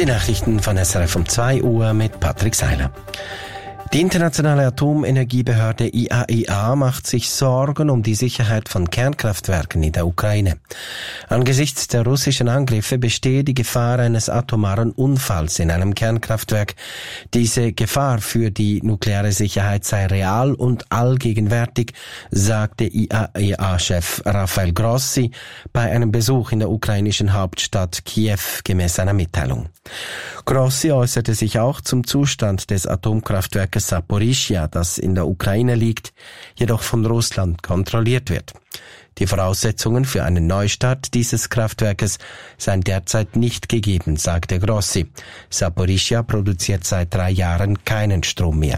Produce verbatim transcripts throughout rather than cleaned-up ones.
Die Nachrichten von S R F um zwei Uhr mit Patrick Seiler. Die internationale Atomenergiebehörde I A E A macht sich Sorgen um die Sicherheit von Kernkraftwerken in der Ukraine. Angesichts der russischen Angriffe bestehe die Gefahr eines atomaren Unfalls in einem Kernkraftwerk. Diese Gefahr für die nukleare Sicherheit sei real und allgegenwärtig, sagte I A E A-Chef Rafael Grossi bei einem Besuch in der ukrainischen Hauptstadt Kiew gemäß einer Mitteilung. Grossi äußerte sich auch zum Zustand des Atomkraftwerkes Saporischschja, das in der Ukraine liegt, jedoch von Russland kontrolliert wird. Die Voraussetzungen für einen Neustart dieses Kraftwerkes seien derzeit nicht gegeben, sagte Grossi. Saporischschja produziert seit drei Jahren keinen Strom mehr.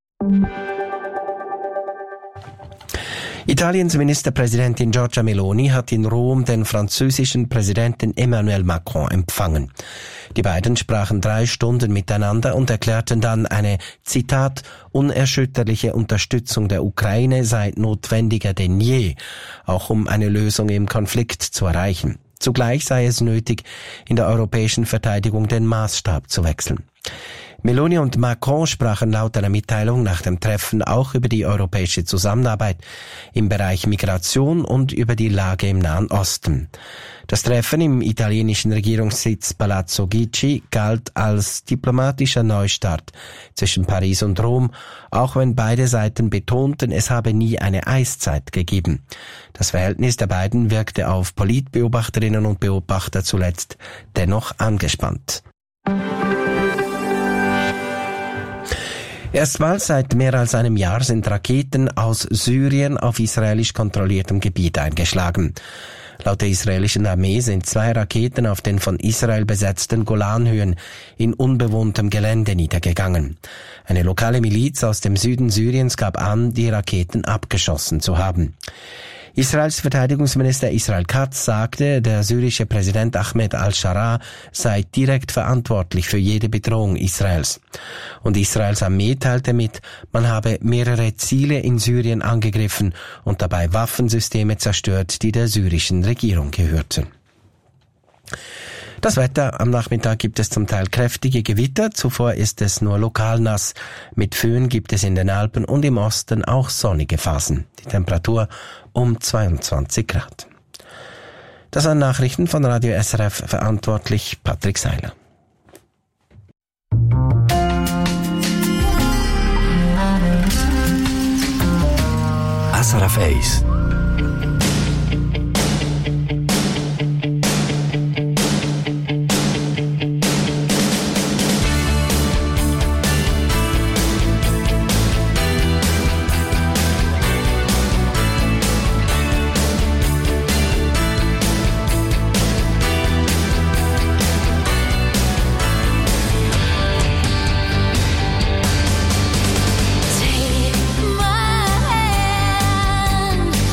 Italiens Ministerpräsidentin Giorgia Meloni hat in Rom den französischen Präsidenten Emmanuel Macron empfangen. Die beiden sprachen drei Stunden miteinander und erklärten dann, eine, Zitat, unerschütterliche Unterstützung der Ukraine sei notwendiger denn je, auch um eine Lösung im Konflikt zu erreichen. Zugleich sei es nötig, in der europäischen Verteidigung den Maßstab zu wechseln. Meloni und Macron sprachen laut einer Mitteilung nach dem Treffen auch über die europäische Zusammenarbeit im Bereich Migration und über die Lage im Nahen Osten. Das Treffen im italienischen Regierungssitz Palazzo Chigi galt als diplomatischer Neustart zwischen Paris und Rom, auch wenn beide Seiten betonten, es habe nie eine Eiszeit gegeben. Das Verhältnis der beiden wirkte auf Politbeobachterinnen und Beobachter zuletzt dennoch angespannt. Erstmals seit mehr als einem Jahr sind Raketen aus Syrien auf israelisch kontrolliertem Gebiet eingeschlagen. Laut der israelischen Armee sind zwei Raketen auf den von Israel besetzten Golanhöhen in unbewohntem Gelände niedergegangen. Eine lokale Miliz aus dem Süden Syriens gab an, die Raketen abgeschossen zu haben. Israels Verteidigungsminister Israel Katz sagte, der syrische Präsident Ahmed al-Sharaa sei direkt verantwortlich für jede Bedrohung Israels. Und Israels Armee teilte mit, man habe mehrere Ziele in Syrien angegriffen und dabei Waffensysteme zerstört, die der syrischen Regierung gehörten. Das Wetter: Am Nachmittag gibt es zum Teil kräftige Gewitter, zuvor ist es nur lokal nass. Mit Föhn gibt es in den Alpen und im Osten auch sonnige Phasen. Die Temperatur um zweiundzwanzig Grad. Das waren Nachrichten von Radio S R F, verantwortlich Patrick Seiler. S R F eins Take my hand.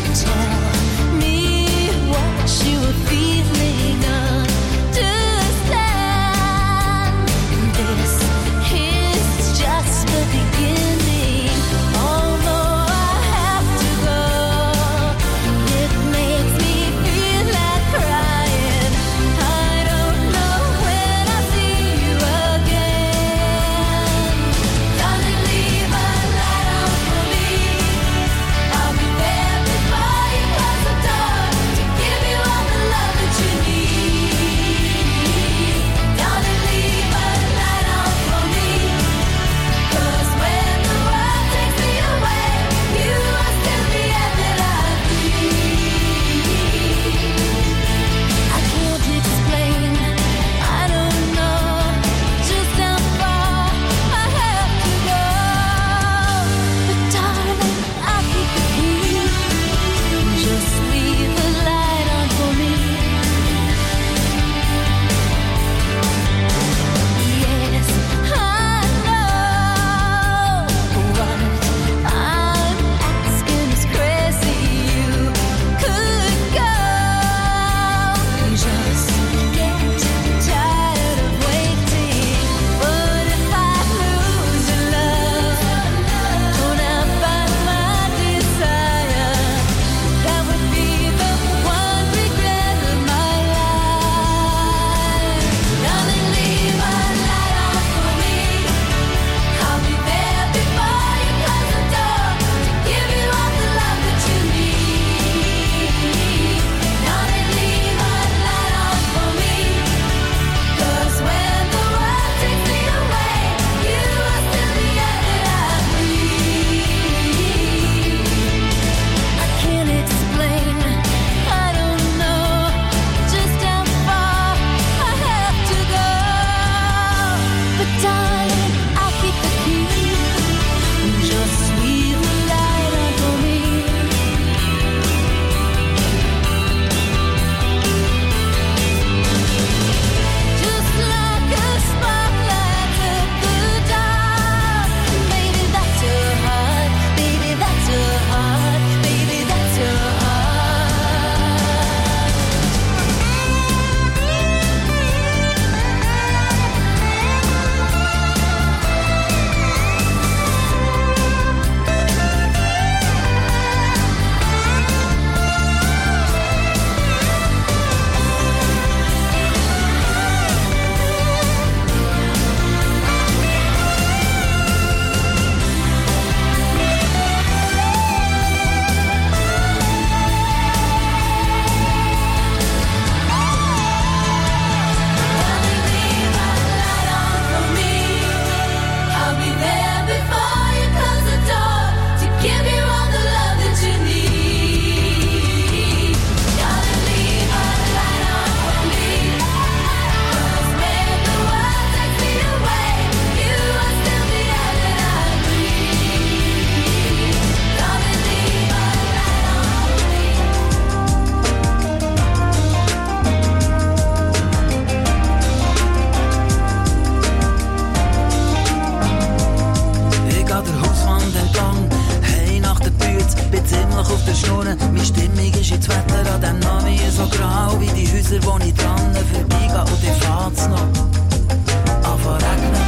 der Schnurren. Meine Stimmung ist jetzt Wetter an dem Namen so grau wie die Häuser, wo ich dran vorbeigehe. Und dann fährt's noch an zu regnen.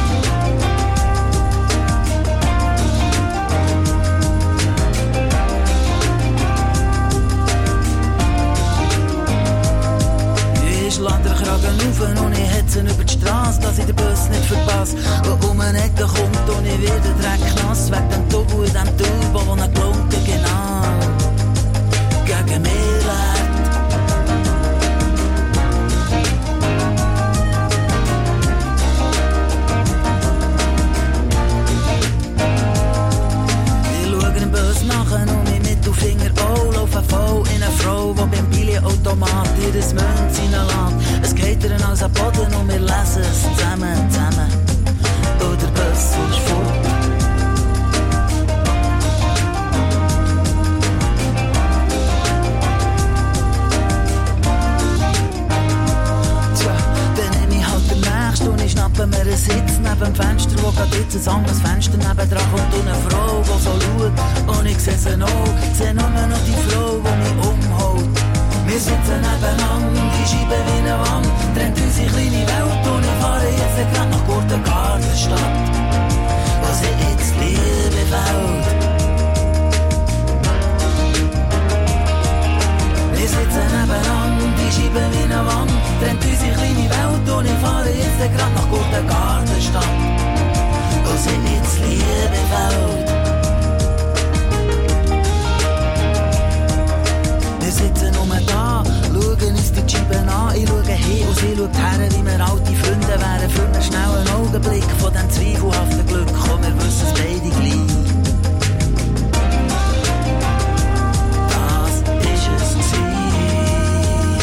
Ich lade den Kragen auf und ich hetze über die Straße, dass ich den Bus nicht verpasse. Und um eine Ecke kommt und ich werde Dreck nass, wegen dem Tubu in dem Turbo, wo ein Klunken genau gegen mich leert. Ich schaue den Bus nachher und mein Mittelfinger auch laufen voll in eine Frau, die beim Billigautomat ihr Münz reinlässt. Es geht ihr als ein Boden und wir lesen es zusammen, zusammen. Und der Bus ist fort. Tja, dann nehme ich halt den nächsten und ich schnappe mir einen Sitz neben dem Fenster, wo gerade jetzt ein anderes Fenster nebendran kommt und eine Frau, die so schaut. Und ich sehe sie noch, sehe nur noch die Frau, die mich umhaut. Wir sitzen nebeneinander, die Scheibe wie eine Wand, trennt unsere kleine Welt und ich fahre jetzt grad nach Gurtengartenstadt, wo sie jetzt Liebe fällt. Wir sitzen nebeneinander, die Scheibe wie eine Wand, trennt unsere kleine Welt und ich fahre jetzt grad nach Gurtengartenstadt, wo sie jetzt Liebe fällt. Wir sitzen um da, schauen uns die Scheiben an. Ich schaue hin und sie schaut her, wie wir alte Freunde wären. Für einen schnellen Augenblick von diesem zweifelhaften Glück. Und wir wissen es beide gleich. Das ist es gewesen.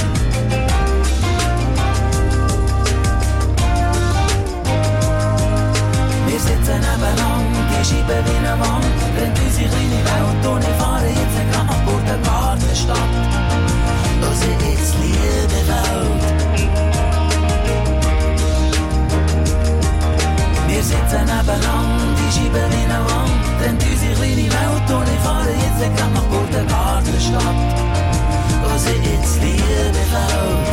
Wir sitzen nebeneinander, die Scheiben wie eine Wand. Rennt unsere kleine Welt und ich fahre jetzt grad nach Gurtengartenstadt, wo sie jetzt Liebe fällt. Wir sitzen nebeneinander, die Scheibe wie eine Wand, trennt unsere kleine Welt und ich fahre jetzt grad nach Gurtengartenstadt, wo sie jetzt Liebe fällt.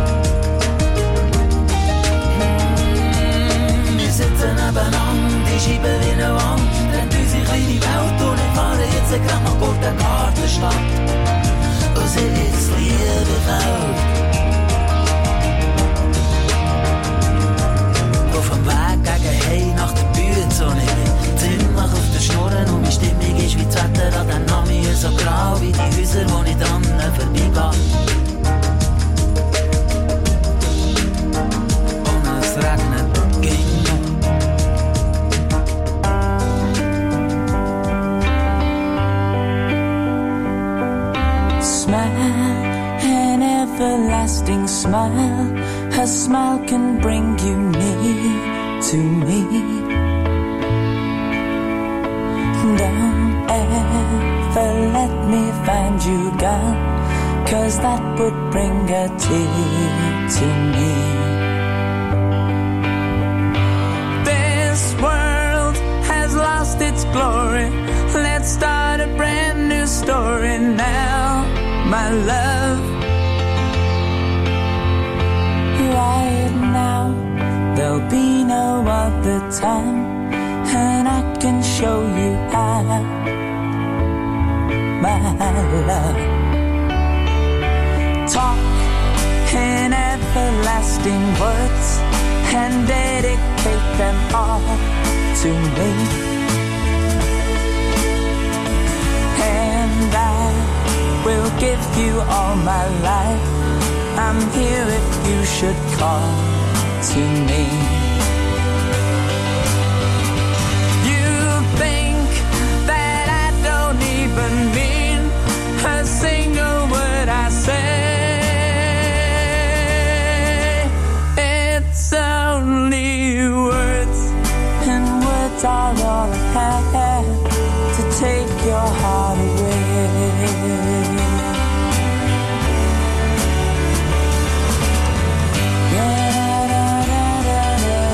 Mm, wir sitzen nebeneinander, die Scheibe wie eine Wand, trennt unsere kleine Welt und ich fahre jetzt grad nach Gurtengartenstadt, wo sie jetzt Liebe fällt. Auf dem Weg gegen Hey nach der Bühne und ich bin ziemlich auf der Schnurren und meine Stimmung ist wie das Wetter an den Namen so grau wie die Häuser, wo ich dran vorbeigehe. Und es regnet ging. An everlasting smile, her smile can bring you near to me. Don't ever let me find you gone, 'cause that would bring a tear to me. This world has lost its glory, let's start a brand new story now, my love. Right now, there'll be no other time, and I can show you how, my love. Talk in everlasting words and dedicate them all to me, and I will give you all my life. I'm here if you should call to me. You think that I don't even mean a single word I say. It's only words, and words are all I have to take your heart away. Yeah, da, da, da, da, da.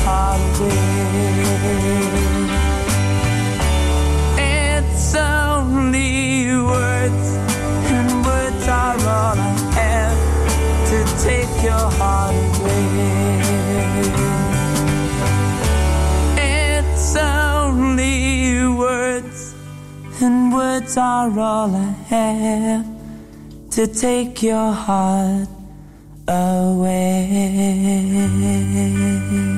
heart away. It's only words, and words are all I have to take your heart away. It's only words, and words are all I have to take your heart away.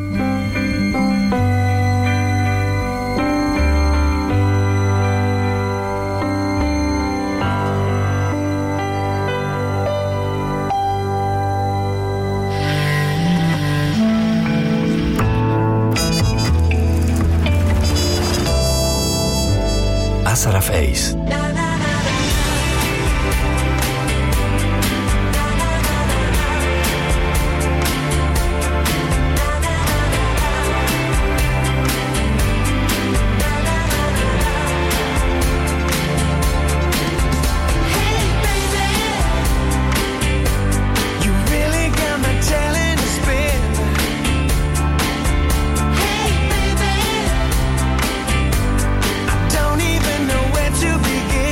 Asaraf Ace. Begin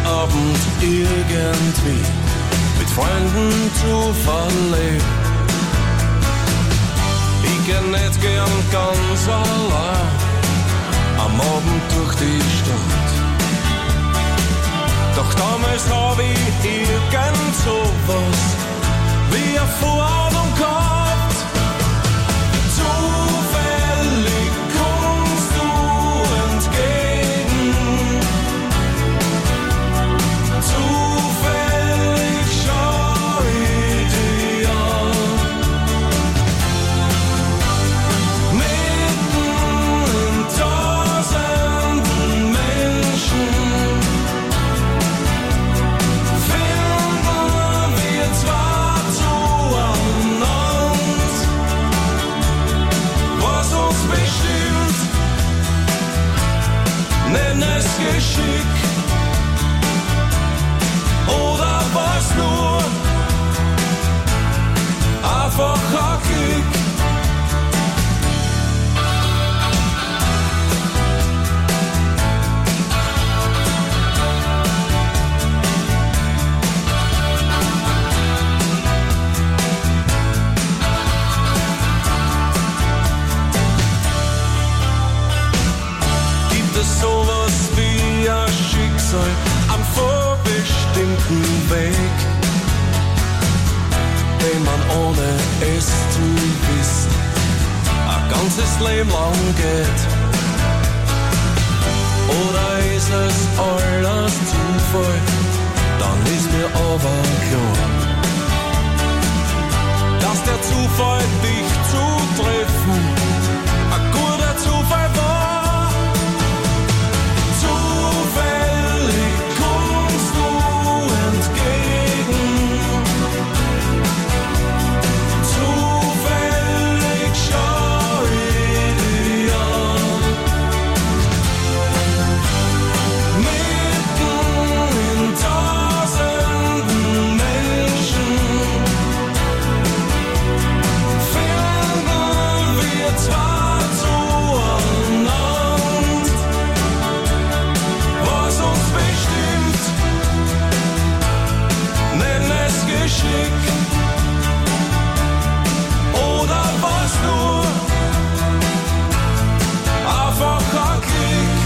Abend irgendwie mit Freunden zu verleben. Ich geh nicht gern ganz allein am Abend durch die Stadt. Doch damals hab ich irgend sowas wie eine Vorahnung gehabt. Zufällig kommst du entgegen. Zufällig schau ich dir an. Mitten in tausenden Menschen finden wir zwar zueinander, was uns bestimmt, nenn es Geschick. Oder was nur einfach ein Glück. Gibt es sowas wie ein Schicksal am vorbestimmten Weg, den man ohne es zu wissen ein ganzes Leben lang geht? Oder ist es alles Zufall? Dann ist mir aber klar, dass der Zufall dich zu treffen ein guter Zufall war. Zufällig kommst du entgegen. Zufällig schau ich dir an. Mitten in tausenden Menschen finden wir zwar zueinander, was uns bestimmt, nenn es Geschick. Oder was nur einfach ein Klick.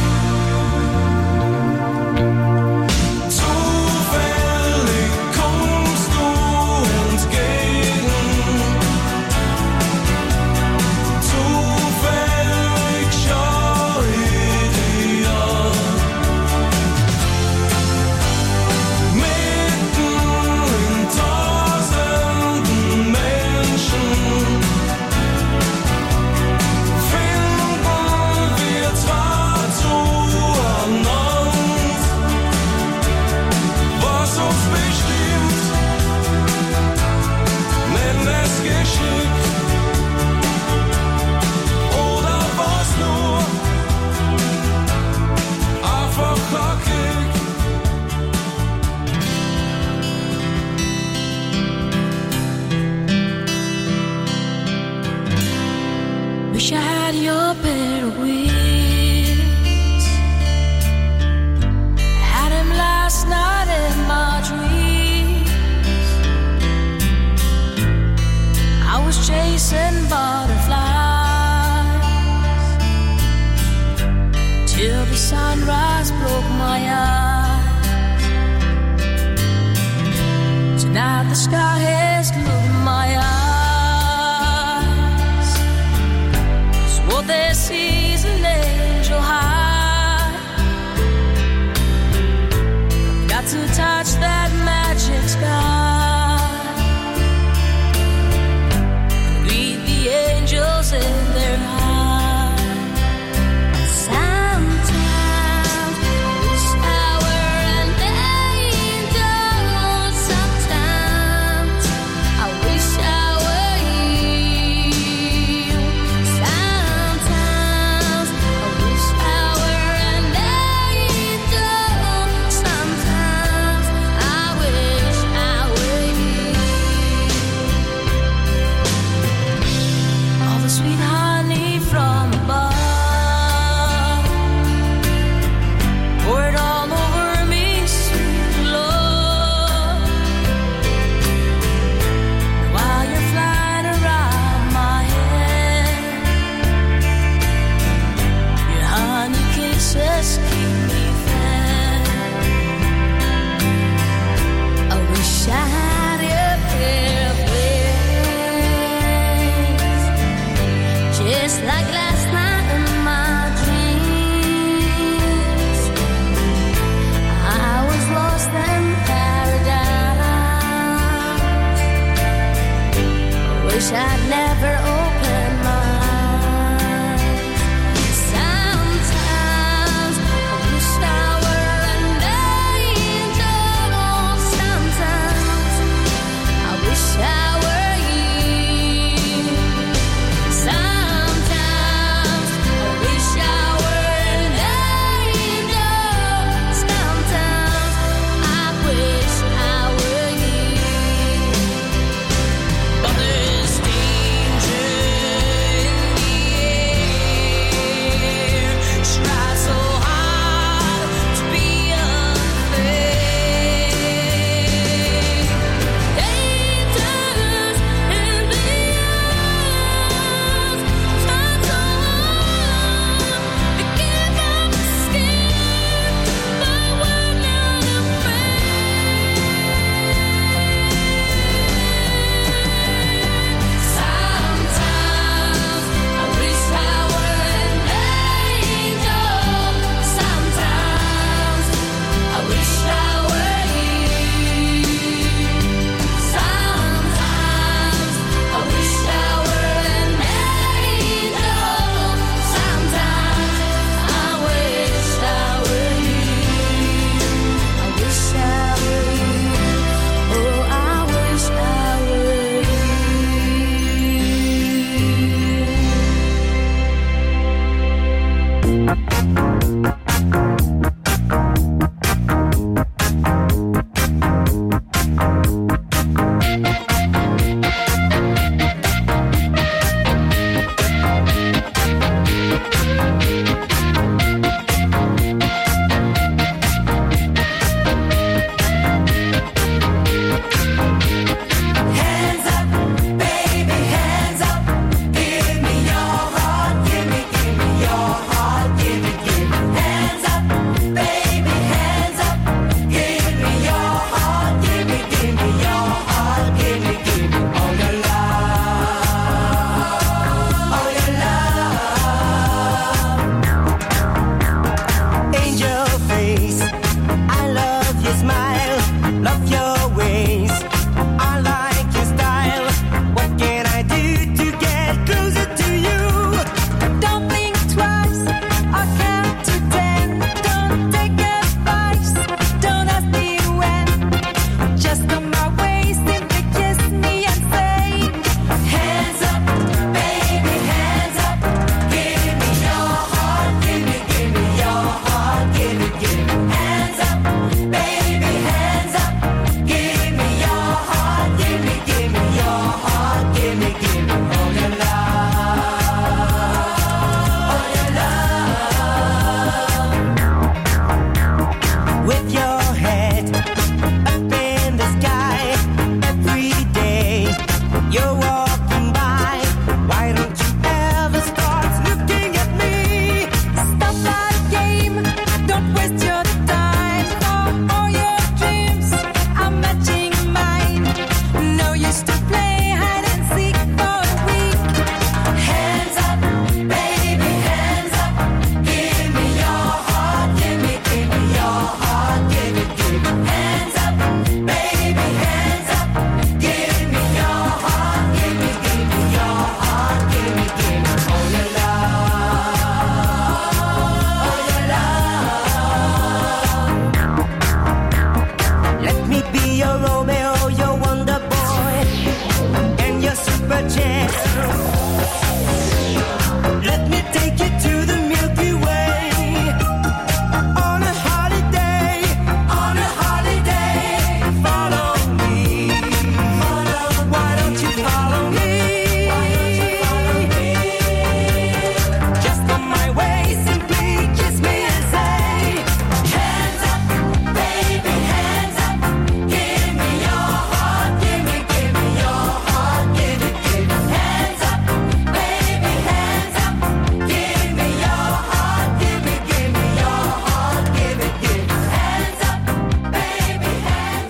Zufällig kommst du entgegen. Zufällig schau ich dir an. Mitten in tausenden Menschen finden wir zwar zueinander, was uns bestimmt, nenn es Geschick. Oder was nur einfach ein Klick. Wish I had your better wings. Had him last night in my dreams. I was chasing butterflies till the sunrise broke my eyes. Tonight the sky has looked my eyes. What they see is an angel high. Got to touch that magic sky. Greet the angels in their eyes. Sometimes wish I were an angel. Sometimes I wish I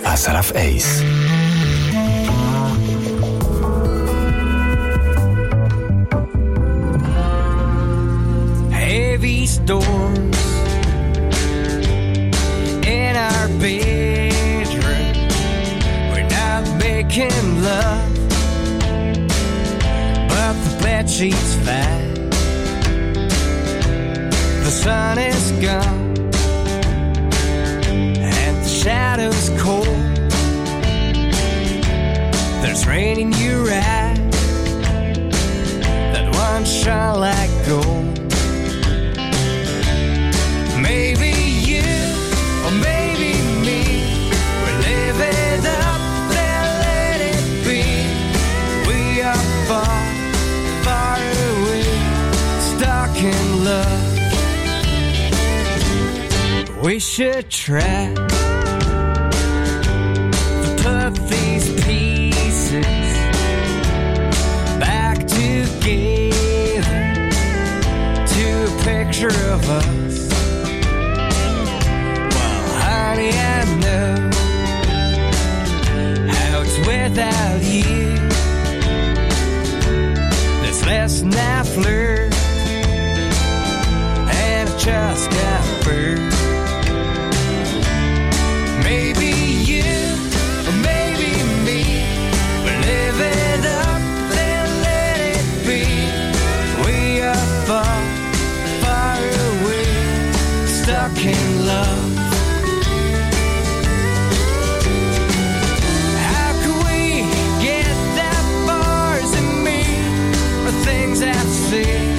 S R F eins. Heavy storms in our bedroom. We're not making love, but the bed sheet's fine. The sun is gone and the shadow's cold. There's rain in your eyes, that one shine like gold. Maybe you, or maybe me, we're living up, then let it be. We are far, far away, stuck in love. We should try to put these pieces back together to a picture of us. Honey, I know how it's without you. There's less than I flirt, and I just got burned. Maybe you, or maybe me, we're living up, then let it be. We are far, far away, stuck in love. Things I've seen.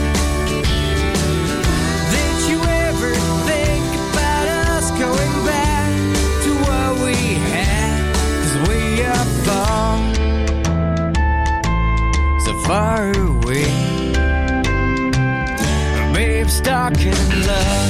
Did you ever think about us going back to what we had? 'Cause we are far, so far away, babe, stuck in love.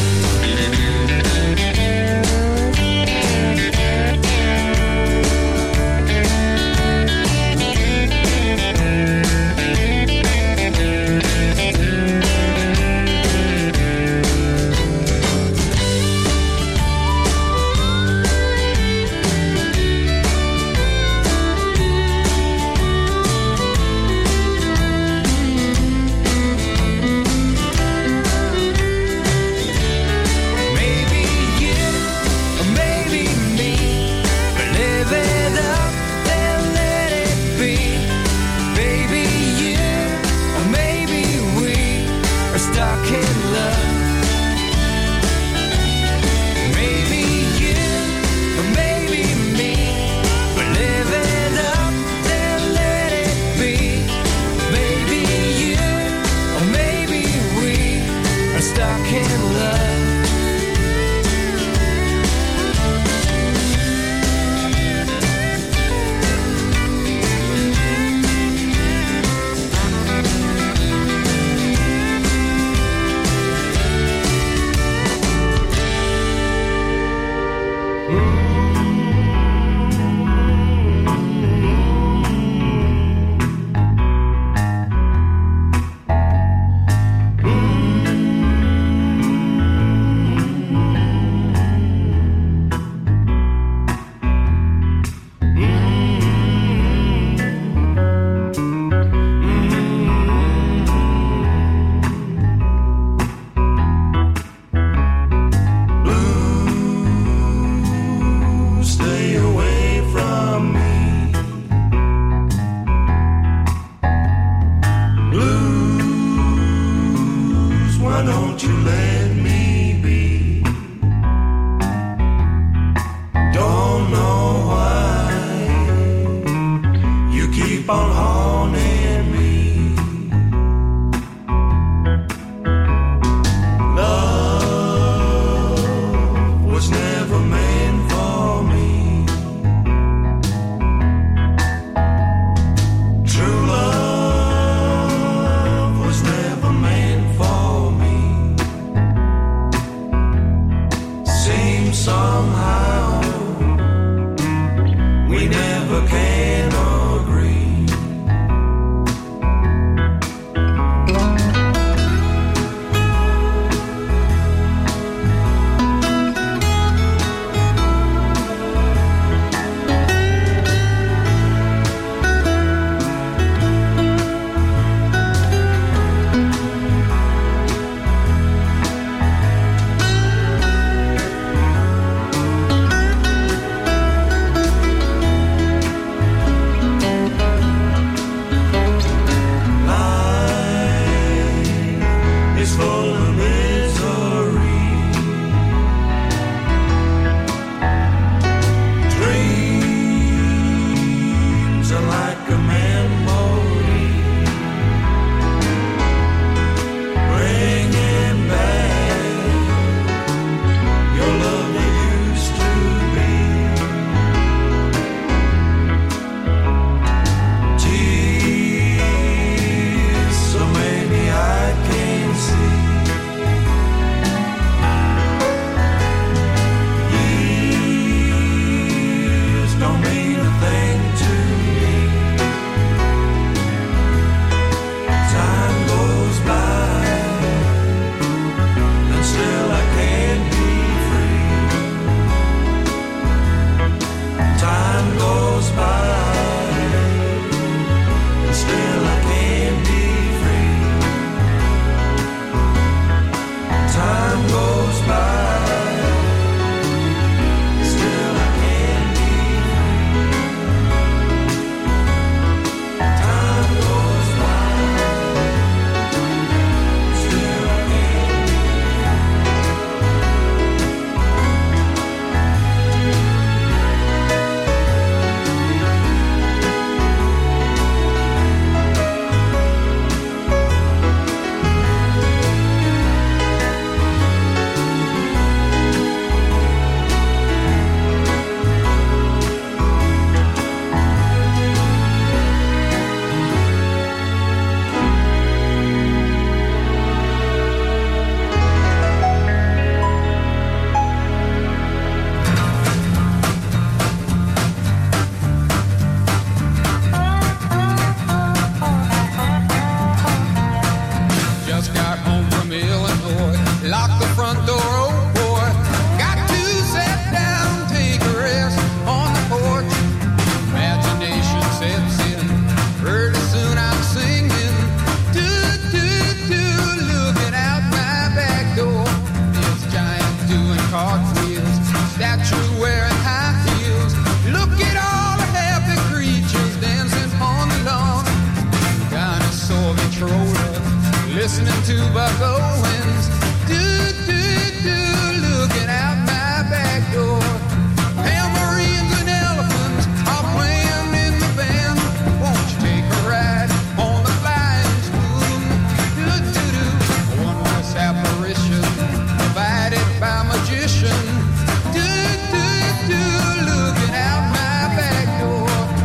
tobacco winds. Do, do, do, looking out my back door. Tambourines and elephants are playing in the band. Won't you take a ride on the flying spoon? Do, do, do, a wondrous apparition provided by magician. Do, do, do, looking out my back door.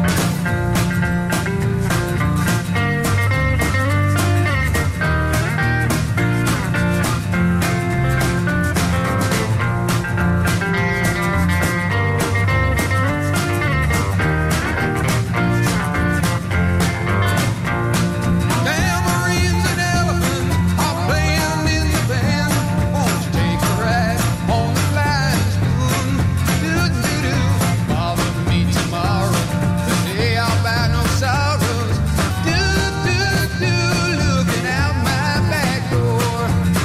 Tambourines and elephants are playing in the band. Won't you take a ride on the flying spoon? Do, do, do, bother me tomorrow, the day I'll buy no sorrows. Do, do, do, looking out my back door.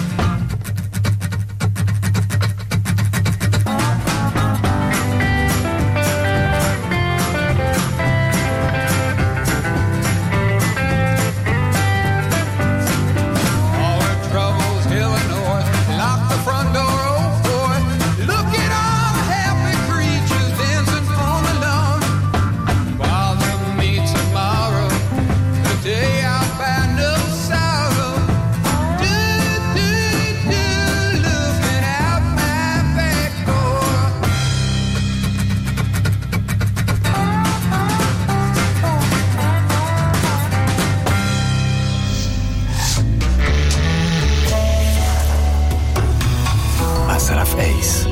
All our troubles, Illinois, lock the front door, oh boy. Look at all the happy creatures dancing on the lawn. Bother me tomorrow, the day I'll find no sorrow. Do, do, do, looking out my back door. S R F eins.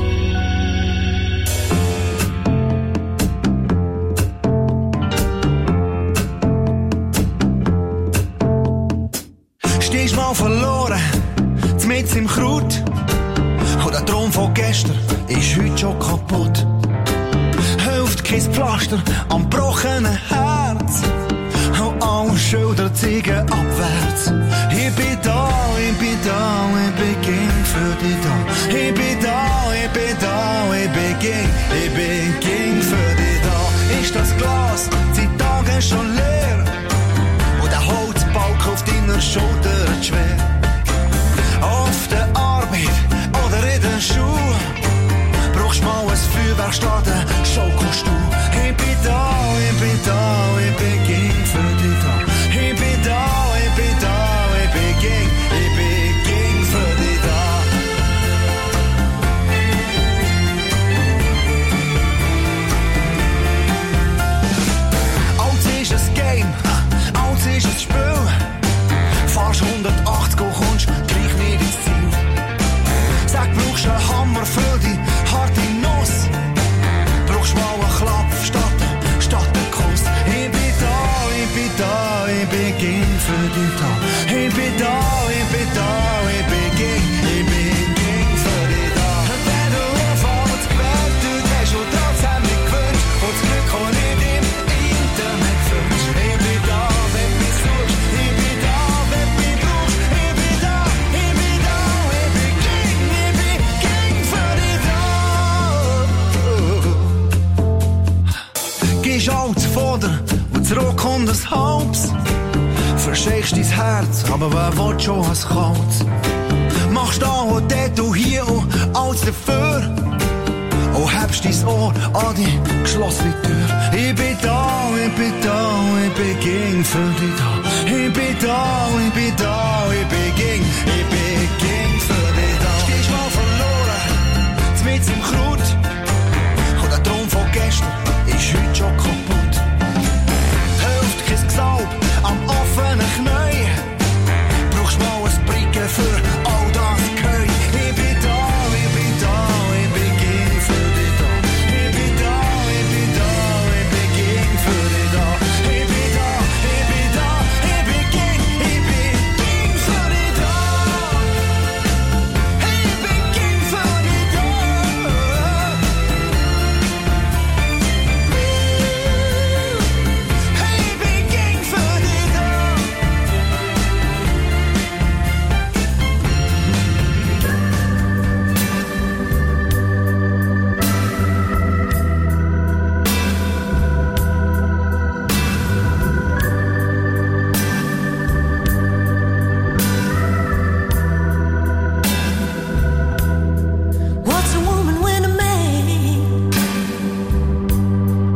Stehst mal verloren, mitten im Kraut. Und der Traum von gestern ist heute schon kaputt. Hilft kein Pflaster am gebrochenen Herz. Und alle Schilder zeigen abwärts. Ich bin da, ich bin da, ich bin ging für dich da. Ich bin da, ich bin da, ich bin ging, ich bin ging für dich da. Ist das Glas seit Tagen schon leer? Und der Holzbalken auf deiner Schulter schwer. Auf der Arbeit oder in den Schuhen brauchst mal ein Feuerwerkstatt, Show kommst du. Ich bin da, ich bin da, ich bin ging für dich da. Ich bin da, ich bin da, ich bin ging, ich bin ging für dich da. Alles ist ein Game, alles ist ein Spiel. Fahrst hundertachtzig und kommst gleich nicht ins Ziel. Sag, brauchst einen Hammer für die harte Nuss. Brauchst mal einen Klapp statt, statt einen Kuss. Ich bin da, ich bin da, ich bin ging für dich da. Ich bin da, ich bin da, ich bin ging, ich bin ging für dich da. Wenn du anfängst gewählt, du hast und trotzdem nicht gewünscht. Und das Glück kann nicht im Internet findest. Ich bin da, wenn du mich suchst. Ich bin da, wenn du mich brauchst. Ich bin da, ich bin da, ich bin ging, ich bin ging für dich da. Gehst alt vorder und zurück kommt das Halbs. Verschickst dein Herz, aber wer will schon was Kaltes? Machst da und dort und hier und alles dafür. Und hebst dein Ohr an die geschlossene Tür. Ich bin da, ich bin da, ich bin ging für dich da. Ich bin da, ich bin da, ich bin ging, ich bin ging für dich da. Stehst mal verloren, mitten im Kraut. Und der Traum von gestern ist heute schon kaputt. Hilft kein Gesalb am offenen Knie. Brauchst mal ein Bricken für all das Geheu. Ich bin da, ich bin da, ich bin ging für dich da. Ich bin da, ich bin da, ich bin ging für dich da. Ich bin da, ich bin da, ich bin ging, ich bin ging für dich da. Ich bin ging für dich da.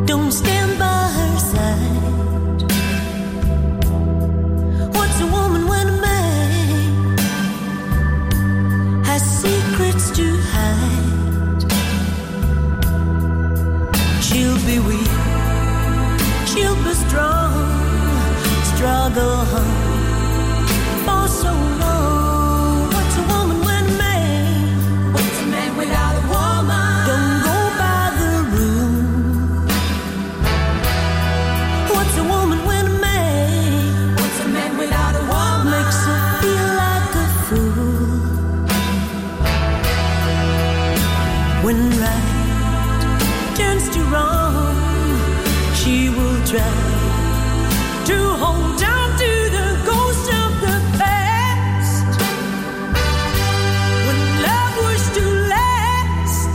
Don't stand by her side. What's a woman when a man has secrets to hide? She'll be weak, she'll be strong, struggle hard for so long. What's a woman when a man? What's a man without a woman? Don't go by the rule. What's a woman when a man? What's a man without a woman? Makes her feel like a fool. When right turns to wrong, she will try to hold on to the ghost of the past. When love was to last,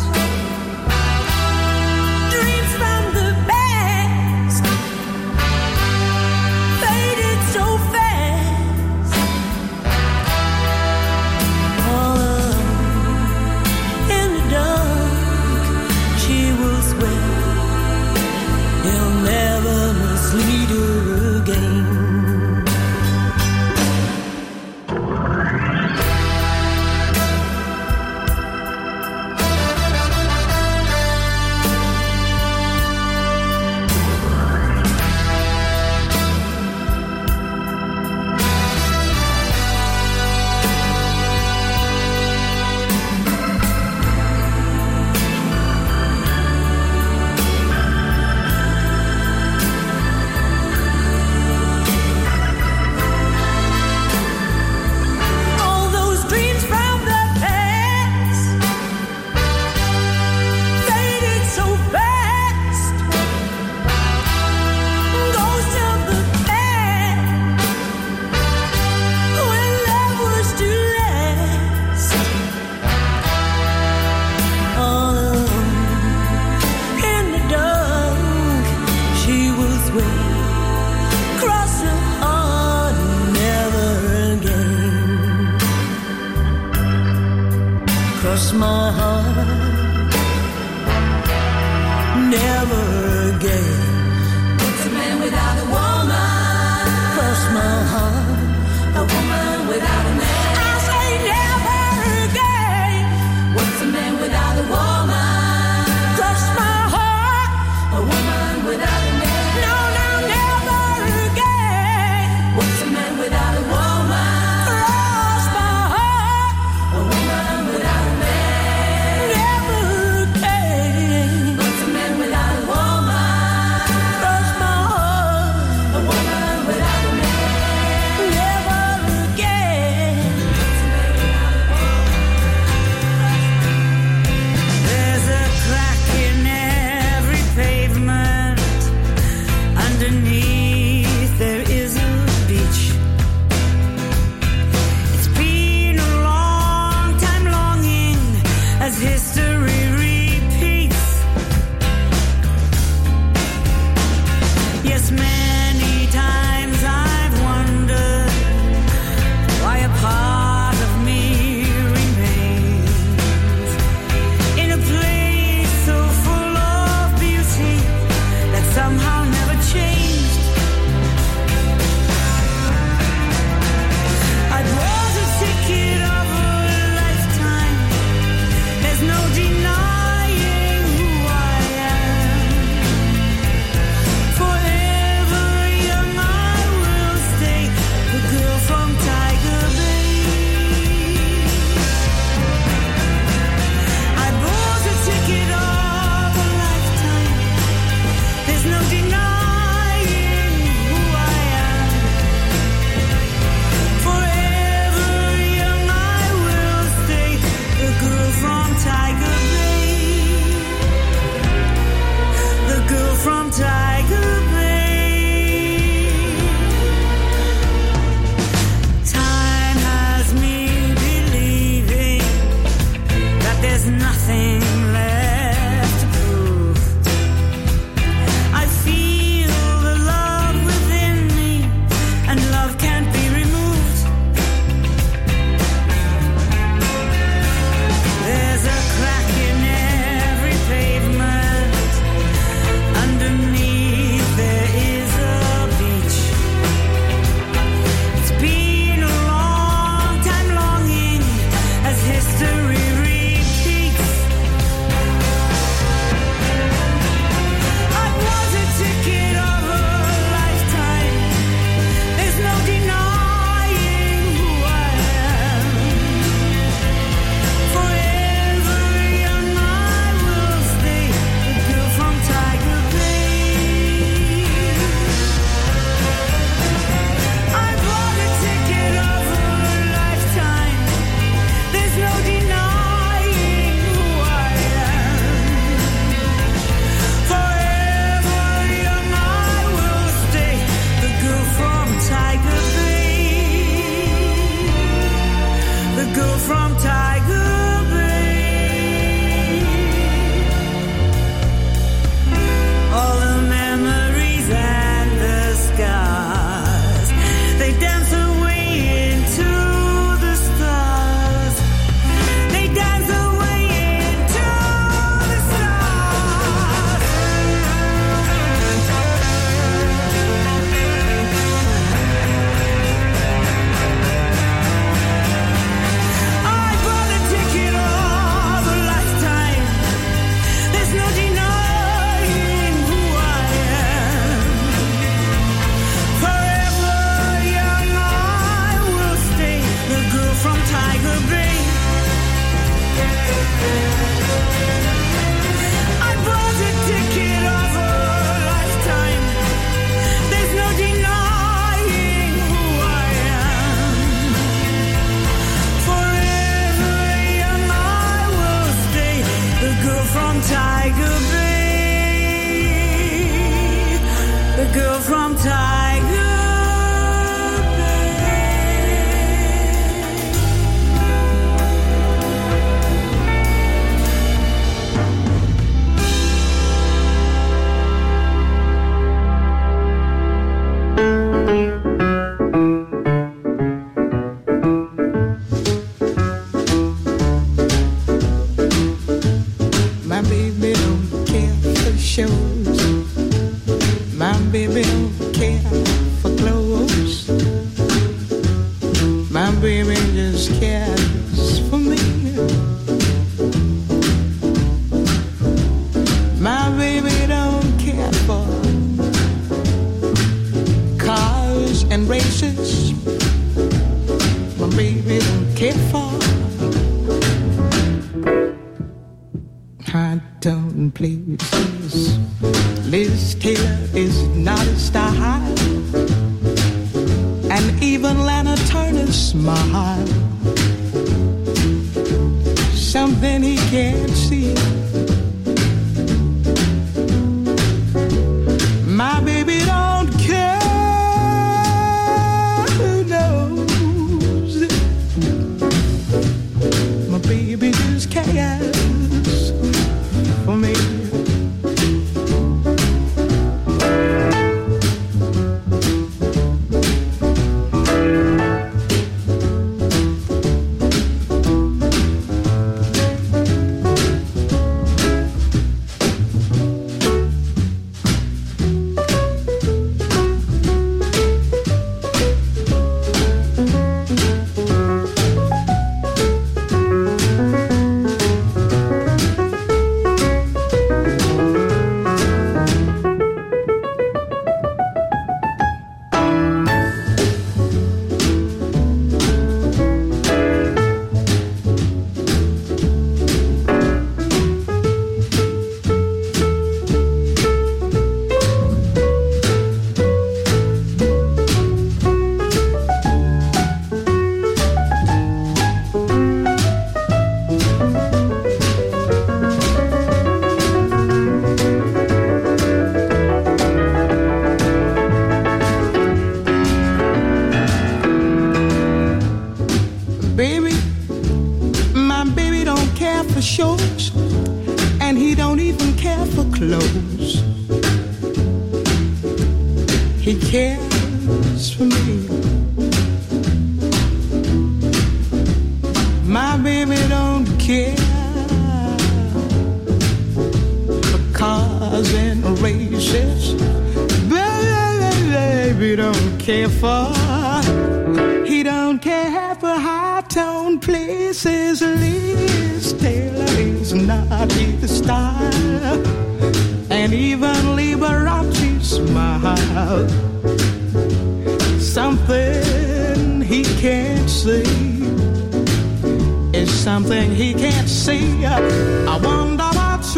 dreams from the past faded so fast. All alone in the dark, she will swear he'll never mislead her again. All those dreams from the past faded so fast. Ghost of the past, when love was to last. All alone in the dark, she will swear, cross her heart, never again. Cross my heart, never again. What's a man without a woman? Cross my heart, a woman without a man. I say never again. What's a man without a woman? Cross my heart, a woman without a man. No, no, never again. What's a man without a woman? Cross my heart, a woman without a man. Never again. What's a man without a woman? Cross my heart, a woman without a man. Never again. What's a man without a woman? girl from Tiger My baby don't care for shows. My baby don't care for clothes. My baby just cares for me. My baby don't care for cars and races. My baby don't care for high-tone places. Liz Taylor is not a style, and even Lana Turner's smile, something he can't see. My baby don't care who knows. My baby just cares for me. Baby, my baby don't care for shows, and he don't even care for clothes. He cares for me. My baby don't care for cars and races. Baby don't care for, he don't care for high-tone places. Liz Taylor is not his style, and even Liberace's smile, something he can't see is something he can't see. I wonder what's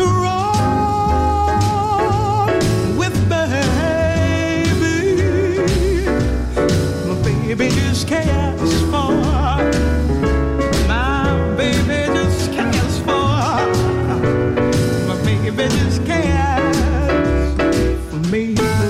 wrong with baby. My baby just cares for, my baby just cares for, my baby just cares for me.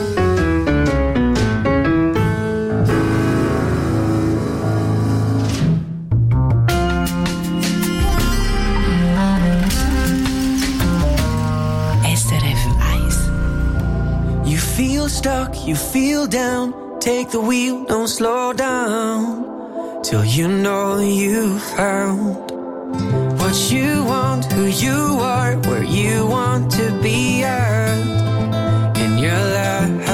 Stuck, you feel down, take the wheel, don't slow down till you know you found what you want, who you are, where you want to be at in your life.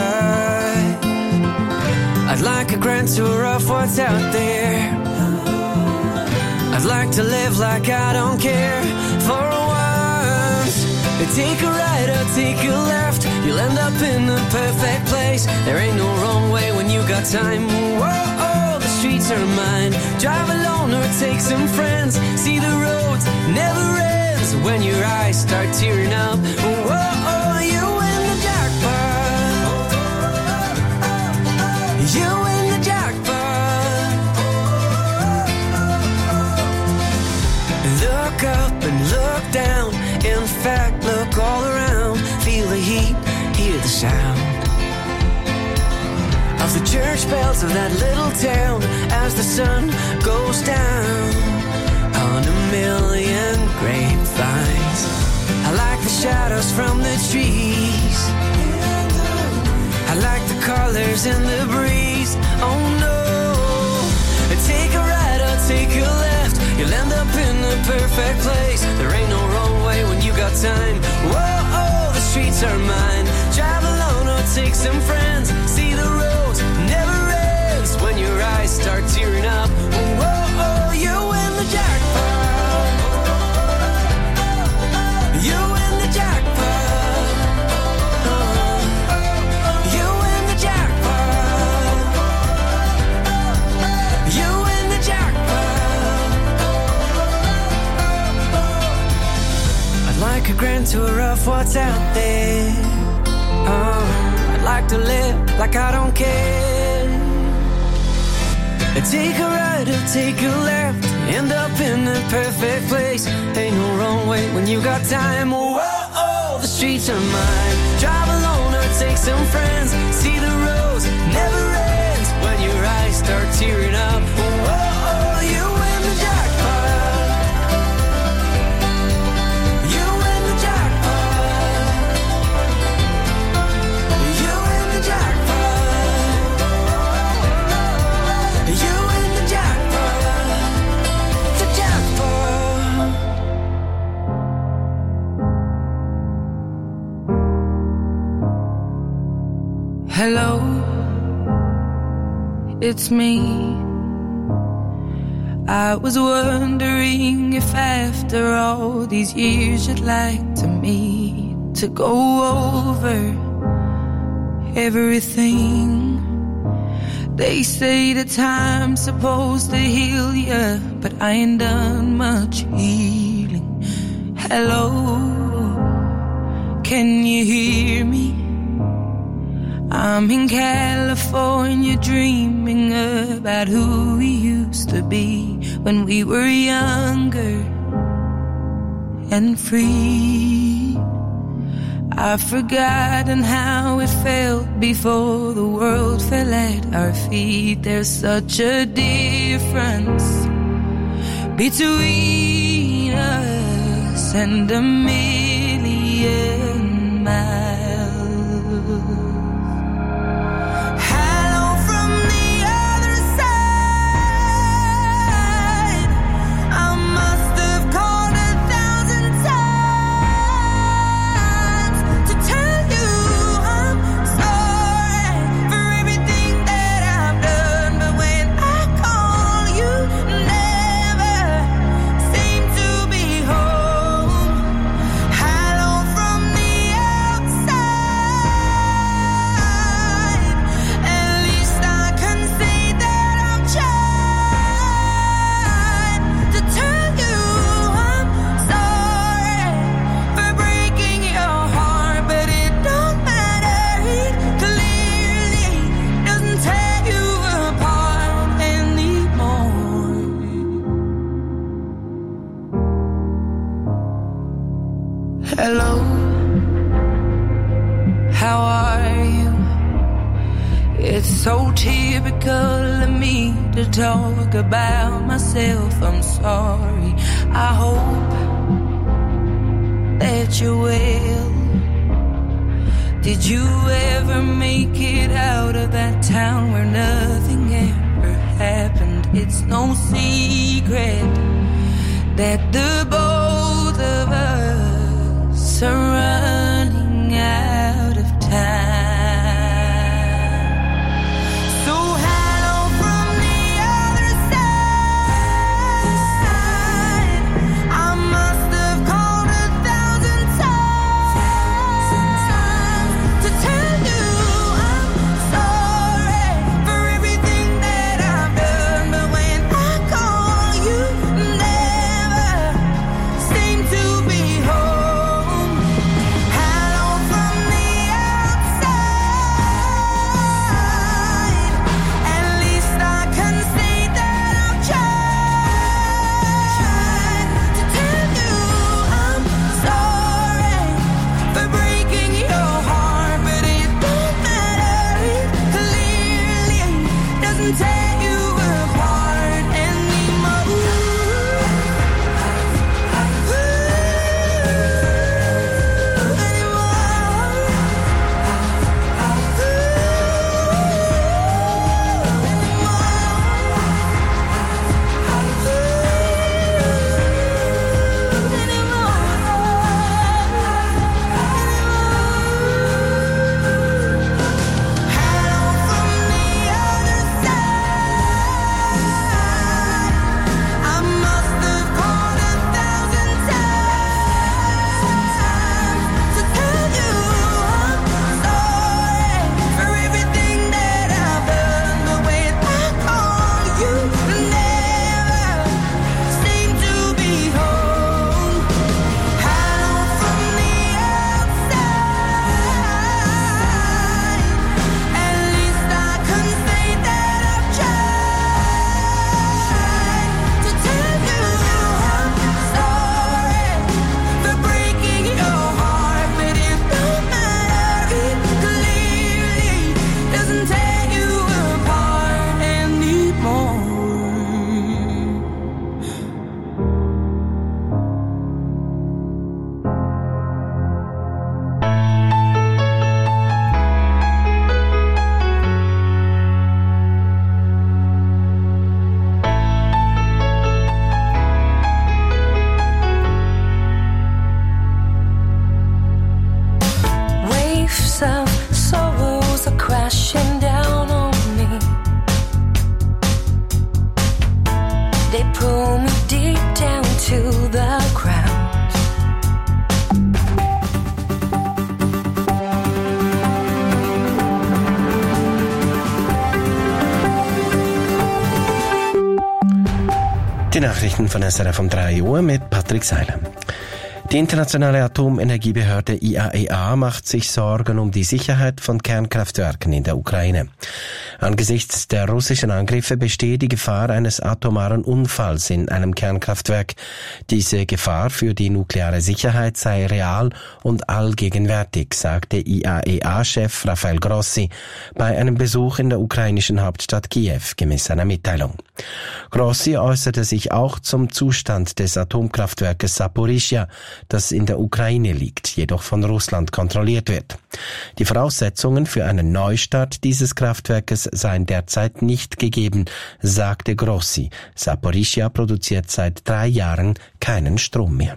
I'd like a grand tour of what's out there. I'd like to live like I don't care for once. Take a right or take a left, you'll end up in the perfect place. There ain't no wrong way when you got time. Whoa, oh, the streets are mine. Drive alone or take some friends. See the roads never ends when your eyes start tearing up. Whoa, oh, you win the jackpot. You win the jackpot. Look up and look down. In fact, look all around. Feel the heat, hear the sound. the church bells of that little town as the sun goes down on a million grapevines. I like the shadows from the trees. I like the colors in the breeze. Oh no, take a right or take a left, you'll end up in the perfect place. There ain't no wrong way when you got time. Whoa, oh, the streets are mine. Drive alone or take some friends. See the road never ends when your eyes start tearing up. Whoa, oh, you win the jackpot. You win the jackpot. You win the jackpot. You win the jackpot. I'd like a grand tour of what's out there. Oh, I'd like to live like I don't care. Take a right or take a left, end up in the perfect place. Ain't no wrong way when you got time. Whoa, oh, the streets are mine. Drive alone or take some friends. See the roads never ends when your eyes start tearing up. Whoa, oh, you win the jackpot. You win the jackpot. You win the jackpot. You win the jackpot. The jackpot. Hello, it's me. I was wondering if after all these years you'd like to meet to go over everything. They say the time's supposed to heal ya, but I ain't done much healing. Hello, can you hear me? I'm in California dreaming about who we used to be when we were younger and free. I've forgotten how it felt before the world fell at our feet. There's such a difference between us and a million miles. Hello, how are you? It's so typical of me to talk about myself. I'm sorry. I hope that you're well. Did you ever make it out of that town where nothing ever happened? It's no secret that the both of us are running out of time. So hello from the other side. I must have called a thousand times to tell you I'm sorry for everything that I've done. But when I call, you never seem to be home. Die Nachrichten von S R F um drei Uhr mit Patrick Seiler. Die internationale Atomenergiebehörde I A E A macht sich Sorgen um die Sicherheit von Kernkraftwerken in der Ukraine. Angesichts der russischen Angriffe bestehe die Gefahr eines atomaren Unfalls in einem Kernkraftwerk. Diese Gefahr für die nukleare Sicherheit sei real und allgegenwärtig, sagte I A E A-Chef Rafael Grossi bei einem Besuch in der ukrainischen Hauptstadt Kiew, gemäß einer Mitteilung. Grossi äußerte sich auch zum Zustand des Atomkraftwerkes Saporischschja, das in der Ukraine liegt, jedoch von Russland kontrolliert wird. Die Voraussetzungen für einen Neustart dieses Kraftwerkes seien derzeit nicht gegeben, sagte Grossi. Saporischschja produziert seit drei Jahren keinen Strom mehr.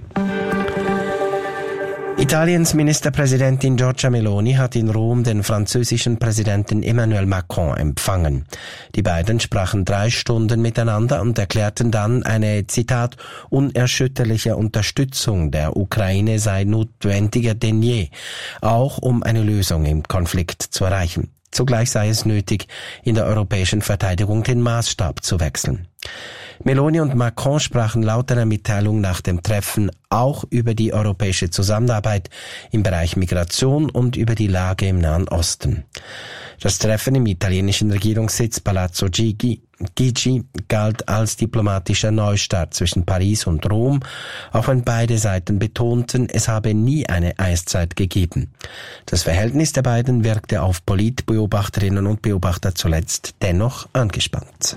Italiens Ministerpräsidentin Giorgia Meloni hat in Rom den französischen Präsidenten Emmanuel Macron empfangen. Die beiden sprachen drei Stunden miteinander und erklärten dann, eine, Zitat, unerschütterliche Unterstützung der Ukraine sei notwendiger denn je, auch um eine Lösung im Konflikt zu erreichen. Zugleich sei es nötig, in der europäischen Verteidigung den Maßstab zu wechseln. Meloni und Macron sprachen laut einer Mitteilung nach dem Treffen auch über die europäische Zusammenarbeit im Bereich Migration und über die Lage im Nahen Osten. Das Treffen im italienischen Regierungssitz Palazzo Chigi Chigi galt als diplomatischer Neustart zwischen Paris und Rom, auch wenn beide Seiten betonten, es habe nie eine Eiszeit gegeben. Das Verhältnis der beiden wirkte auf Politbeobachterinnen und Beobachter zuletzt dennoch angespannt.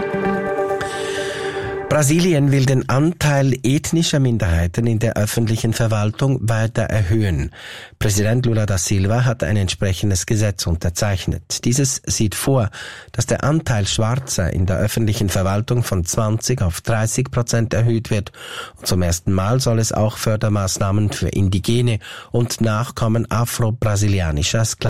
Brasilien will den Anteil ethnischer Minderheiten in der öffentlichen Verwaltung weiter erhöhen. Präsident Lula da Silva hat ein entsprechendes Gesetz unterzeichnet. Dieses sieht vor, dass der Anteil Schwarzer in der öffentlichen Verwaltung von zwanzig auf dreißig Prozent erhöht wird. Und zum ersten Mal soll es auch Fördermaßnahmen für Indigene und Nachkommen afro-brasilianischer Sklaven